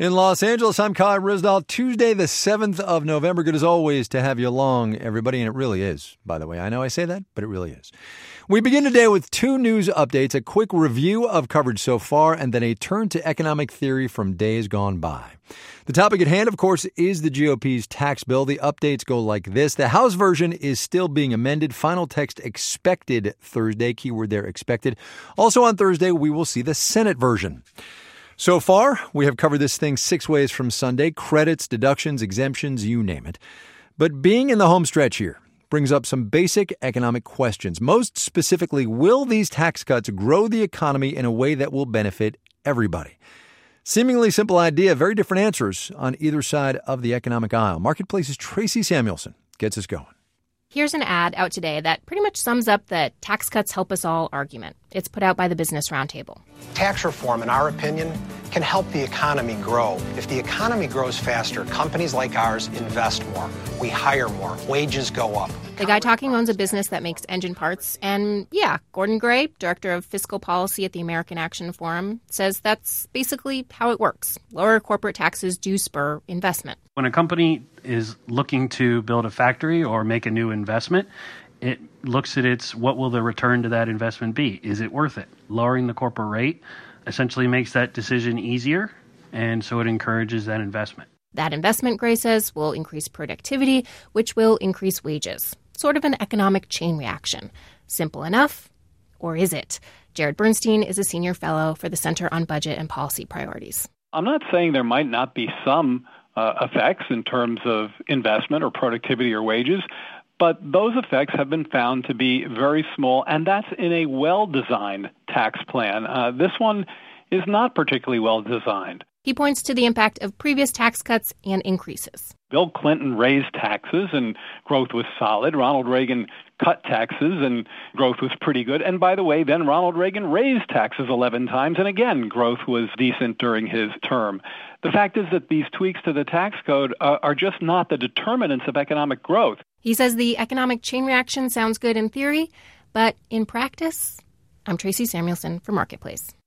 In Los Angeles, I'm Kai Ryssdal. Tuesday, the 7th of November. Good as always to have you along, everybody. And it really is, by the way. I know I say that, but it really is. We begin today with two news updates, a quick review of coverage so far, and then a turn to economic theory from days gone by. The topic at hand, of course, is the GOP's tax bill. The updates go like this. The House version is still being amended. Final text expected Thursday. Keyword there, expected. Also on Thursday, we will see the Senate version. So far, we have covered this thing 6 ways from Sunday. Credits, deductions, exemptions, you name it. But being in the home stretch here brings up some basic economic questions. Most specifically, will these tax cuts grow the economy in a way that will benefit everybody? Seemingly simple idea, very different answers on either side of the economic aisle. Marketplace's Tracy Samuelson gets us going. Here's an ad out today that pretty much sums up the tax cuts help us all argument. It's put out by the Business Roundtable. Tax reform, in our opinion, can help the economy grow. If the economy grows faster, companies like ours invest more. We hire more. Wages go up. The guy talking owns a business that makes engine parts. And yeah, Gordon Gray, director of fiscal policy at the American Action Forum, says that's basically how it works. Lower corporate taxes do spur investment. When a company is looking to build a factory or make a new investment, it looks at what will the return to that investment be? Is it worth it? Lowering the corporate rate essentially makes that decision easier, and so it encourages that investment. That investment, Gray says, will increase productivity, which will increase wages. Sort of an economic chain reaction. Simple enough, or is it? Jared Bernstein is a senior fellow for the Center on Budget and Policy Priorities. I'm not saying there might not be some effects in terms of investment or productivity or wages, but those effects have been found to be very small, and that's in a well-designed tax plan. This one is not particularly well-designed. He points to the impact of previous tax cuts and increases. Bill Clinton raised taxes and growth was solid. Ronald Reagan cut taxes and growth was pretty good. And by the way, then Ronald Reagan raised taxes 11 times, and again, growth was decent during his term. The fact is that these tweaks to the tax code are just not the determinants of economic growth. He says the economic chain reaction sounds good in theory, but in practice, I'm Tracy Samuelson for Marketplace.